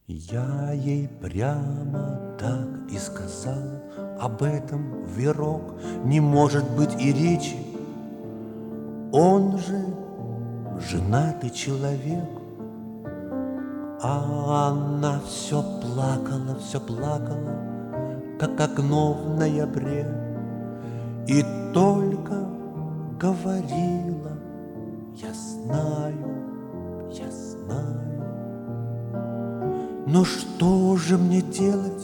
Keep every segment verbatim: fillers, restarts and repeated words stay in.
Я ей прямо так и сказал: об этом, Верок, не может быть и речи. Он же женатый человек. А она все плакала, все плакала, как окно в ноябре, и только говорила: я знаю, я знаю. Но что же мне делать?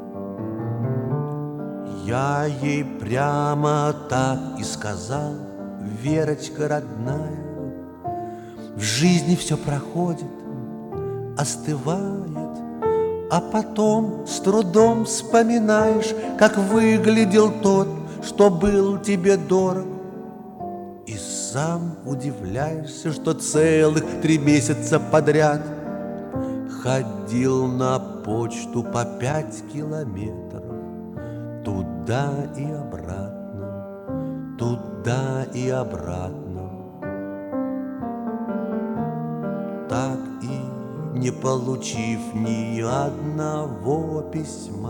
Я ей прямо так и сказал: Верочка, родная, в жизни все проходит, остывает, а потом с трудом вспоминаешь, как выглядел тот, что был тебе дорог. И сам удивляешься, что целых три месяца подряд ходил на почту по пять километров, туда и обратно, туда и обратно. Так и не получив ни одного письма.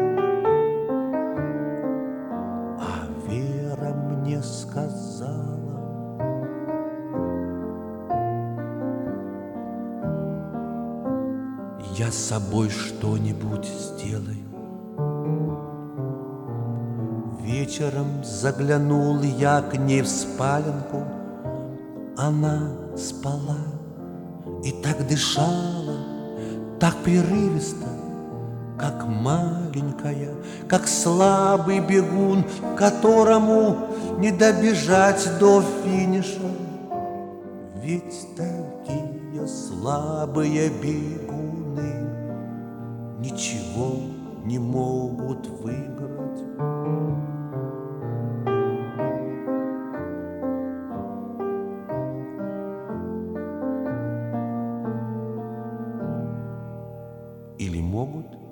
А Вера мне сказала: я с собой что-нибудь сделаю. Вечером заглянул я к ней в спаленку. Она спала и так дышала, так прерывисто, как маленькая, как слабый бегун, которому не добежать до финиша. Ведь такие слабые бегуны ничего не могут выиграть. Или могут?